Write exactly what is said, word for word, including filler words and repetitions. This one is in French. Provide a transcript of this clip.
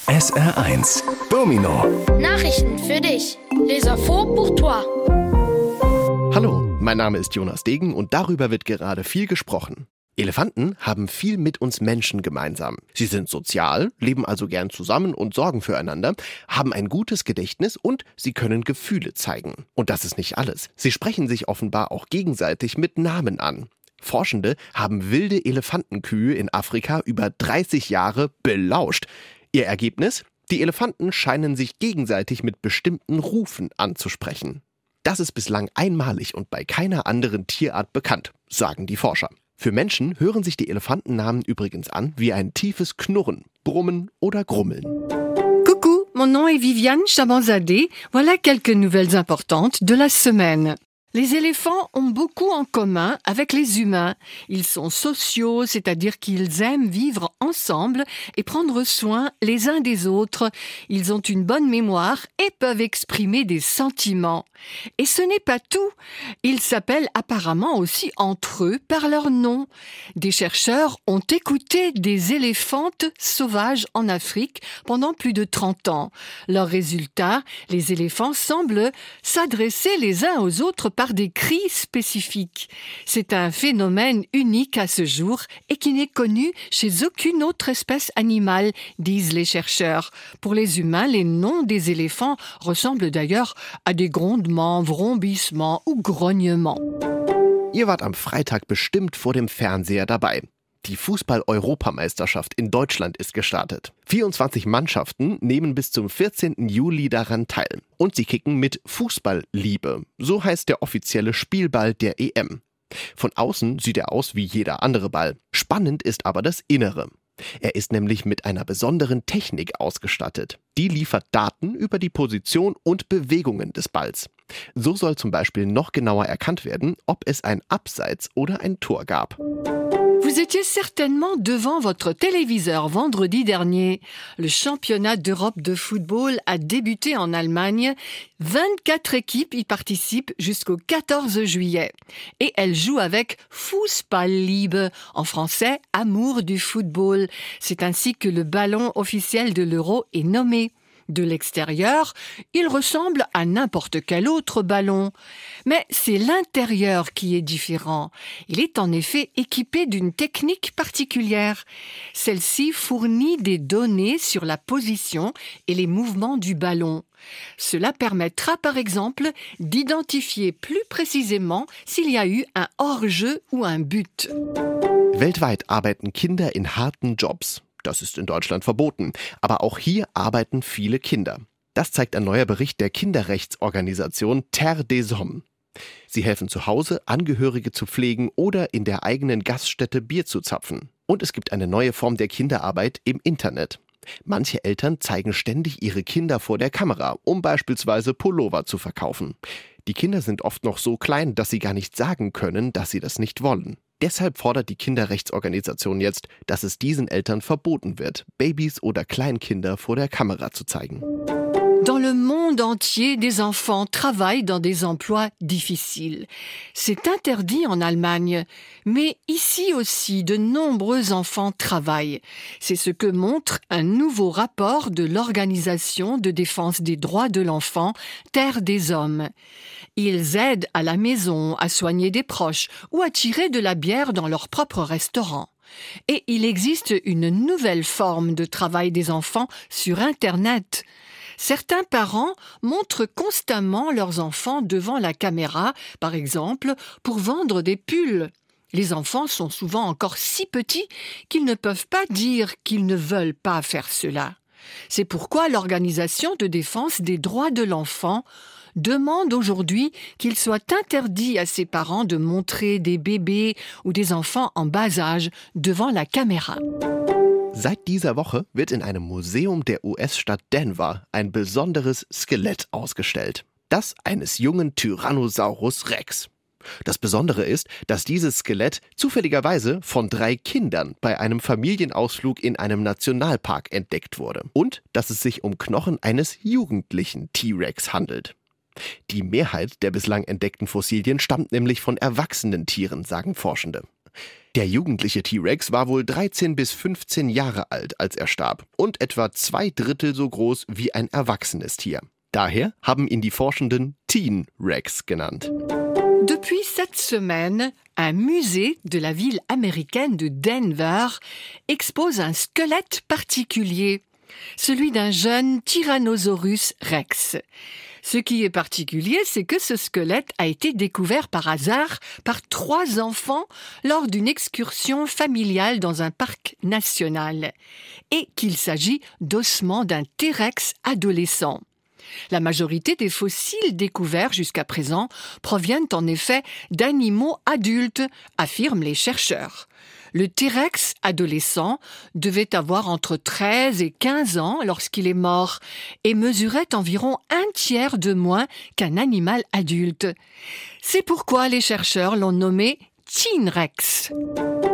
S R eins Domino. Nachrichten für dich. Les infos pour toi. Hallo, mein Name ist Jonas Degen und darüber wird gerade viel gesprochen. Elefanten haben viel mit uns Menschen gemeinsam. Sie sind sozial, leben also gern zusammen und sorgen füreinander, haben ein gutes Gedächtnis und sie können Gefühle zeigen. Und das ist nicht alles. Sie sprechen sich offenbar auch gegenseitig mit Namen an. Forschende haben wilde Elefantenkühe in Afrika über dreißig Jahre belauscht. Ihr Ergebnis? Die Elefanten scheinen sich gegenseitig mit bestimmten Rufen anzusprechen. Das ist bislang einmalig und bei keiner anderen Tierart bekannt, sagen die Forscher. Für Menschen hören sich die Elefantennamen übrigens an wie ein tiefes Knurren, Brummen oder Grummeln. Coucou, mon nom est Viviane Chabanzadeh. Voilà quelques nouvelles importantes de la semaine. Les éléphants ont beaucoup en commun avec les humains. Ils sont sociaux, c'est-à-dire qu'ils aiment vivre ensemble et prendre soin les uns des autres. Ils ont une bonne mémoire et peuvent exprimer des sentiments. Et ce n'est pas tout. Ils s'appellent apparemment aussi entre eux par leur nom. Des chercheurs ont écouté des éléphantes sauvages en Afrique pendant plus de trente ans. Leur résultat, les éléphants semblent s'adresser les uns aux autres par des cris spécifiques. C'est un phénomène unique à ce jour et qui n'est connu chez aucune autre espèce animale, disent les chercheurs. Pour les humains, les noms des éléphants ressemblent d'ailleurs à des grondements, vrombissements ou grognements. Ihr wart am Freitag bestimmt vor dem Fernseher dabei. Die Fußball-Europameisterschaft in Deutschland ist gestartet. vierundzwanzig Mannschaften nehmen bis zum vierzehnten Juli daran teil. Und sie kicken mit Fußballliebe. So heißt der offizielle Spielball der E M. Von außen sieht er aus wie jeder andere Ball. Spannend ist aber das Innere. Er ist nämlich mit einer besonderen Technik ausgestattet. Die liefert Daten über die Position und Bewegungen des Balls. So soll zum Beispiel noch genauer erkannt werden, ob es ein Abseits oder ein Tor gab. Vous étiez certainement devant votre téléviseur vendredi dernier. Le championnat d'Europe de football a débuté en Allemagne. vingt-quatre équipes y participent jusqu'au quatorze juillet. Et elles jouent avec Fußballliebe, en français, amour du football. C'est ainsi que le ballon officiel de l'Euro est nommé. De l'extérieur, il ressemble à n'importe quel autre ballon. Mais c'est l'intérieur qui est différent. Il est en effet équipé d'une technique particulière. Celle-ci fournit des données sur la position et les mouvements du ballon. Cela permettra par exemple d'identifier plus précisément s'il y a eu un hors-jeu ou un but. Weltweit arbeiten Kinder in harten Jobs. Das ist in Deutschland verboten. Aber auch hier arbeiten viele Kinder. Das zeigt ein neuer Bericht der Kinderrechtsorganisation Terre des Hommes. Sie helfen zu Hause, Angehörige zu pflegen oder in der eigenen Gaststätte Bier zu zapfen. Und es gibt eine neue Form der Kinderarbeit im Internet. Manche Eltern zeigen ständig ihre Kinder vor der Kamera, um beispielsweise Pullover zu verkaufen. Die Kinder sind oft noch so klein, dass sie gar nicht sagen können, dass sie das nicht wollen. Deshalb fordert die Kinderrechtsorganisation jetzt, dass es diesen Eltern verboten wird, Babys oder Kleinkinder vor der Kamera zu zeigen. Dans le monde entier, des enfants travaillent dans des emplois difficiles. C'est interdit en Allemagne, mais ici aussi, de nombreux enfants travaillent. C'est ce que montre un nouveau rapport de l'Organisation de défense des droits de l'enfant, Terre des Hommes. Ils aident à la maison, à soigner des proches ou à tirer de la bière dans leur propre restaurant. Et il existe une nouvelle forme de travail des enfants sur Internet. Certains parents montrent constamment leurs enfants devant la caméra, par exemple, pour vendre des pulls. Les enfants sont souvent encore si petits qu'ils ne peuvent pas dire qu'ils ne veulent pas faire cela. C'est pourquoi l'Organisation de défense des droits de l'enfant demande aujourd'hui qu'il soit interdit à ses parents de montrer des bébés ou des enfants en bas âge devant la caméra. Seit dieser Woche wird in einem Museum der U S-Stadt Denver ein besonderes Skelett ausgestellt. Das eines jungen Tyrannosaurus Rex. Das Besondere ist, dass dieses Skelett zufälligerweise von drei Kindern bei einem Familienausflug in einem Nationalpark entdeckt wurde. Und dass es sich um Knochen eines jugendlichen T-Rex handelt. Die Mehrheit der bislang entdeckten Fossilien stammt nämlich von erwachsenen Tieren, sagen Forschende. Der jugendliche T-Rex war wohl dreizehn bis fünfzehn Jahre alt, als er starb und etwa zwei Drittel so groß wie ein erwachsenes Tier. Daher haben ihn die Forschenden Teen Rex genannt. Depuis cette semaine, un musée de la ville américaine de Denver expose un squelette particulier, celui d'un jeune Tyrannosaurus Rex. Ce qui est particulier, c'est que ce squelette a été découvert par hasard par trois enfants lors d'une excursion familiale dans un parc national et qu'il s'agit d'ossements d'un T-Rex adolescent. La majorité des fossiles découverts jusqu'à présent proviennent en effet d'animaux adultes, affirment les chercheurs. Le T-Rex adolescent devait avoir entre treize et quinze ans lorsqu'il est mort et mesurait environ un tiers de moins qu'un animal adulte. C'est pourquoi les chercheurs l'ont nommé Teen Rex.